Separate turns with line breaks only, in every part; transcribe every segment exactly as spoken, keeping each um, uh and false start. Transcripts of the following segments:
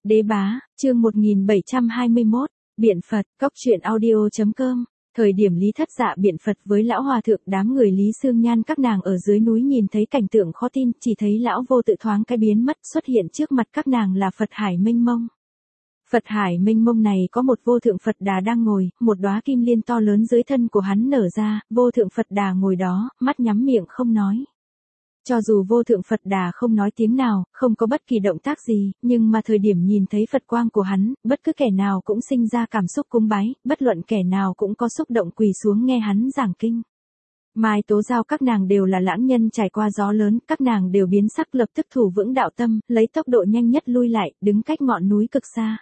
Đế bá, chương một nghìn bảy trăm hai mươi mốt, Biện Phật, cóc truyện audio chấm com. Thời điểm Lý Thất Dạ biện Phật với lão hòa thượng, đám người Lý Xương Nhan các nàng ở dưới núi nhìn thấy cảnh tượng khó tin, chỉ thấy lão vô tự thoáng cái biến mất, xuất hiện trước mặt các nàng là Phật hải mênh mông. Phật hải mênh mông này có một vô thượng Phật Đà đang ngồi, một đóa kim liên to lớn dưới thân của hắn nở ra, vô thượng Phật Đà ngồi đó, mắt nhắm miệng không nói. Cho dù vô thượng Phật Đà không nói tiếng nào, không có bất kỳ động tác gì, nhưng mà thời điểm nhìn thấy Phật quang của hắn, bất cứ kẻ nào cũng sinh ra cảm xúc cúng bái, bất luận kẻ nào cũng có xúc động quỳ xuống nghe hắn giảng kinh. Mai Tố Giao các nàng đều là lãng nhân trải qua gió lớn, các nàng đều biến sắc lập tức thủ vững đạo tâm, lấy tốc độ nhanh nhất lui lại, đứng cách ngọn núi cực xa.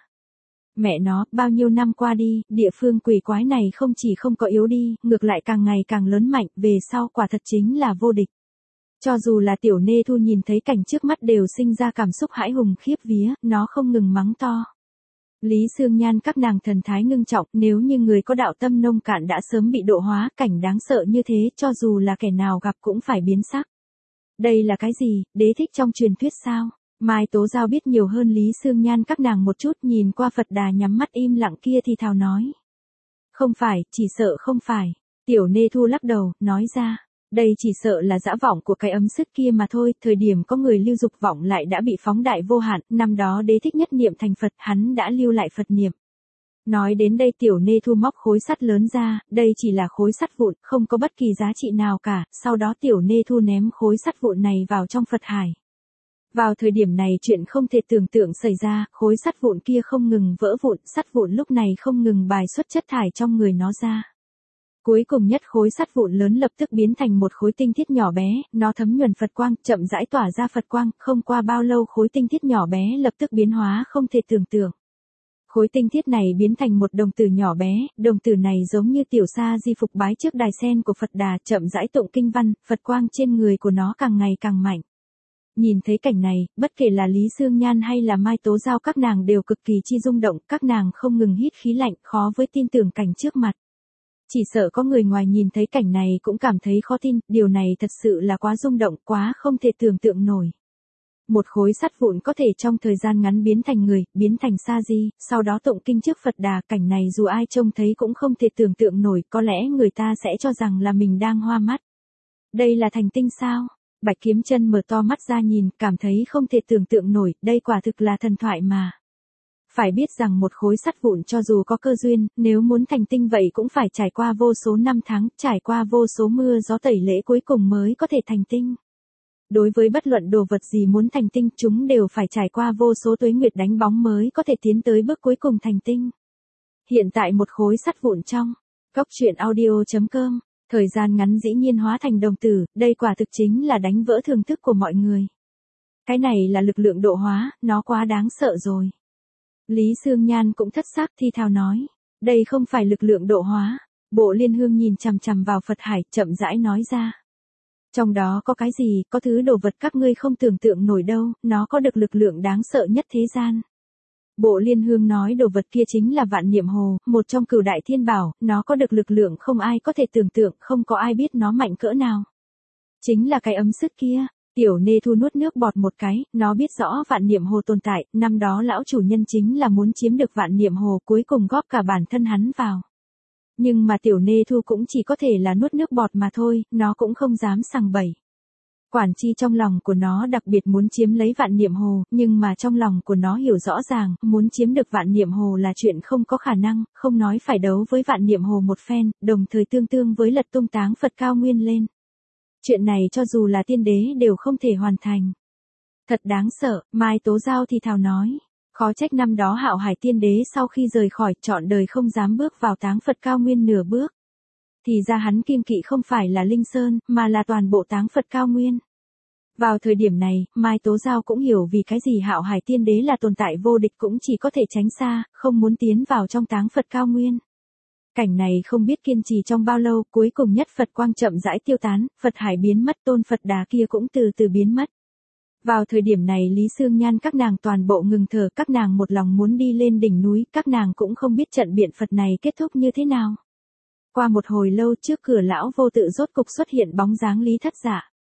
Mẹ nó, bao nhiêu năm qua đi, địa phương quỷ quái này không chỉ không có yếu đi, ngược lại càng ngày càng lớn mạnh, về sau quả thật chính là vô địch. Cho dù là Tiểu Nê Thu nhìn thấy cảnh trước mắt đều sinh ra cảm xúc hãi hùng khiếp vía, nó không ngừng mắng to. Lý Xương Nhan các nàng thần thái ngưng trọng, nếu như người có đạo tâm nông cạn đã sớm bị độ hóa, cảnh đáng sợ như thế, cho dù là kẻ nào gặp cũng phải biến sắc. Đây là cái gì, đế thích trong truyền thuyết sao? Mai Tố Giao biết nhiều hơn Lý Xương Nhan các nàng một chút, nhìn qua Phật Đà nhắm mắt im lặng kia thì thào nói. Không phải, chỉ sợ không phải. Tiểu Nê Thu lắc đầu, nói ra. Đây chỉ sợ là dã vọng của cái ấm sức kia mà thôi, thời điểm có người lưu dục vọng lại đã bị phóng đại vô hạn, năm đó đế thích nhất niệm thành Phật, hắn đã lưu lại Phật niệm. Nói đến đây Tiểu Nê Thu móc khối sắt lớn ra, đây chỉ là khối sắt vụn, không có bất kỳ giá trị nào cả, sau đó Tiểu Nê Thu ném khối sắt vụn này vào trong Phật hải. Vào thời điểm này chuyện không thể tưởng tượng xảy ra, khối sắt vụn kia không ngừng vỡ vụn, sắt vụn lúc này không ngừng bài xuất chất thải trong người nó ra. Cuối cùng nhất khối sắt vụn lớn lập tức biến thành một khối tinh thiết nhỏ bé, nó thấm nhuần Phật quang, chậm rãi tỏa ra Phật quang, không qua bao lâu khối tinh thiết nhỏ bé lập tức biến hóa không thể tưởng tượng. Khối tinh thiết này biến thành một đồng tử nhỏ bé, đồng tử này giống như tiểu sa di phục bái trước đài sen của Phật Đà, chậm rãi tụng kinh văn, Phật quang trên người của nó càng ngày càng mạnh. Nhìn thấy cảnh này, bất kể là Lý Xương Nhan hay là Mai Tố Giao các nàng đều cực kỳ chi rung động, các nàng không ngừng hít khí lạnh, khó với tin tưởng cảnh trước mặt. Chỉ sợ có người ngoài nhìn thấy cảnh này cũng cảm thấy khó tin, điều này thật sự là quá rung động, quá không thể tưởng tượng nổi. Một khối sắt vụn có thể trong thời gian ngắn biến thành người, biến thành sa di, sau đó tụng kinh trước Phật Đà, cảnh này dù ai trông thấy cũng không thể tưởng tượng nổi, có lẽ người ta sẽ cho rằng là mình đang hoa mắt. Đây là thành tinh sao? Bạch Kiếm Chân mở to mắt ra nhìn, cảm thấy không thể tưởng tượng nổi, đây quả thực là thần thoại mà. Phải biết rằng một khối sắt vụn cho dù có cơ duyên, nếu muốn thành tinh vậy cũng phải trải qua vô số năm tháng, trải qua vô số mưa gió tẩy lễ cuối cùng mới có thể thành tinh. Đối với bất luận đồ vật gì muốn thành tinh, chúng đều phải trải qua vô số tuế nguyệt đánh bóng mới có thể tiến tới bước cuối cùng thành tinh. Hiện tại một khối sắt vụn trong cóc truyện audio chấm com, thời gian ngắn dĩ nhiên hóa thành đồng tử, đây quả thực chính là đánh vỡ thường thức của mọi người. Cái này là lực lượng độ hóa, nó quá đáng sợ rồi. Lý Xương Nhan cũng thất sắc thi thào nói, đây không phải lực lượng độ hóa. Bộ Liên Hương nhìn chằm chằm vào Phật hải, chậm rãi nói ra. Trong đó có cái gì, có thứ đồ vật các ngươi không tưởng tượng nổi đâu, nó có được lực lượng đáng sợ nhất thế gian. Bộ Liên Hương nói đồ vật kia chính là Vạn Niệm Hồ, một trong cửu đại thiên bảo, nó có được lực lượng không ai có thể tưởng tượng, không có ai biết nó mạnh cỡ nào. Chính là cái ấm sức kia. Tiểu Nê Thu nuốt nước bọt một cái, nó biết rõ Vạn Niệm Hồ tồn tại, năm đó lão chủ nhân chính là muốn chiếm được Vạn Niệm Hồ, cuối cùng góp cả bản thân hắn vào. Nhưng mà Tiểu Nê Thu cũng chỉ có thể là nuốt nước bọt mà thôi, nó cũng không dám sằng bậy. Quản chi trong lòng của nó đặc biệt muốn chiếm lấy Vạn Niệm Hồ, nhưng mà trong lòng của nó hiểu rõ ràng, muốn chiếm được Vạn Niệm Hồ là chuyện không có khả năng, không nói phải đấu với Vạn Niệm Hồ một phen, đồng thời tương tương với lật tung táng Phật cao nguyên lên. Chuyện này cho dù là tiên đế đều không thể hoàn thành. Thật đáng sợ, Mai Tố Giao thì thào nói. Khó trách năm đó Hạo Hải tiên đế sau khi rời khỏi trọn đời không dám bước vào táng Phật cao nguyên nửa bước. Thì ra hắn kiêng kỵ không phải là Linh Sơn, mà là toàn bộ táng Phật cao nguyên. Vào thời điểm này, Mai Tố Giao cũng hiểu vì cái gì Hạo Hải tiên đế là tồn tại vô địch cũng chỉ có thể tránh xa, không muốn tiến vào trong táng Phật cao nguyên. Cảnh này không biết kiên trì trong bao lâu, cuối cùng nhất Phật quang chậm rãi tiêu tán, Phật hải biến mất, tôn Phật Đà kia cũng từ từ biến mất. Vào thời điểm này Lý Xương Nhan các nàng toàn bộ ngừng thở, các nàng một lòng muốn đi lên đỉnh núi, các nàng cũng không biết trận biện Phật này kết thúc như thế nào. Qua một hồi lâu trước cửa lão vô tự rốt cục xuất hiện bóng dáng Lý Thất Dạ.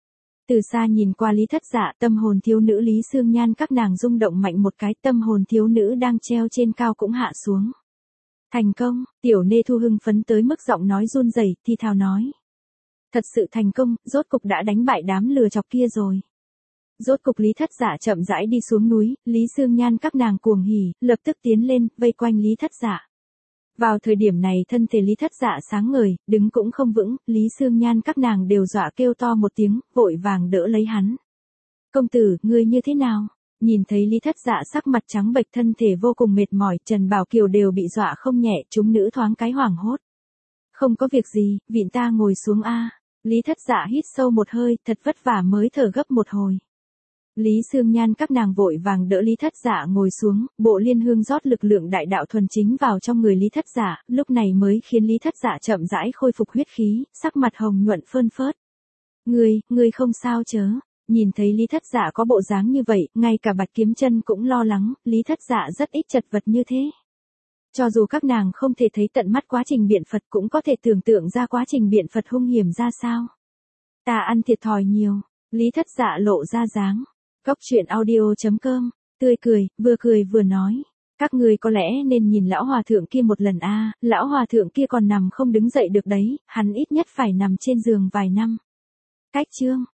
Từ xa nhìn qua Lý Thất Dạ, tâm hồn thiếu nữ Lý Xương Nhan các nàng rung động mạnh một cái, tâm hồn thiếu nữ đang treo trên cao cũng hạ xuống. Thành công, Tiểu Nê Thu hưng phấn tới mức giọng nói run rẩy, thi thào nói. Thật sự thành công, rốt cục đã đánh bại đám lừa chọc kia rồi. Rốt cục Lý Thất Dạ chậm rãi đi xuống núi, Lý Xương Nhan các nàng cuồng hỉ, lập tức tiến lên, vây quanh Lý Thất Dạ. Vào thời điểm này thân thể Lý Thất Dạ sáng ngời, đứng cũng không vững, Lý Xương Nhan các nàng đều dọa kêu to một tiếng, vội vàng đỡ lấy hắn. Công tử, ngươi như thế nào? Nhìn thấy Lý Thất Dạ sắc mặt trắng bệch, thân thể vô cùng mệt mỏi, Trần Bảo Kiều đều bị dọa không nhẹ, chúng nữ thoáng cái hoảng hốt. Không có việc gì, vịn ta ngồi xuống a. Lý Thất Dạ hít sâu một hơi, thật vất vả mới thở gấp một hồi. Lý Xương Nhan các nàng vội vàng đỡ Lý Thất Dạ ngồi xuống, bộ liên hương rót lực lượng đại đạo thuần chính vào trong người Lý Thất Dạ, lúc này mới khiến Lý Thất Dạ chậm rãi khôi phục huyết khí, sắc mặt hồng nhuận phơn phớt. Ngươi, ngươi không sao chớ? Nhìn thấy Lý Thất Dạ có bộ dáng như vậy, ngay cả Bạch Kiếm Chân cũng lo lắng, Lý Thất Dạ rất ít chật vật như thế. Cho dù các nàng không thể thấy tận mắt quá trình biện Phật cũng có thể tưởng tượng ra quá trình biện Phật hung hiểm ra sao. Ta ăn thiệt thòi nhiều, Lý Thất Dạ lộ ra dáng. Cóc truyện audio chấm com, tươi cười, vừa cười vừa nói. Các người có lẽ nên nhìn lão hòa thượng kia một lần a, lão hòa thượng kia còn nằm không đứng dậy được đấy, hắn ít nhất phải nằm trên giường vài năm. Cách chương.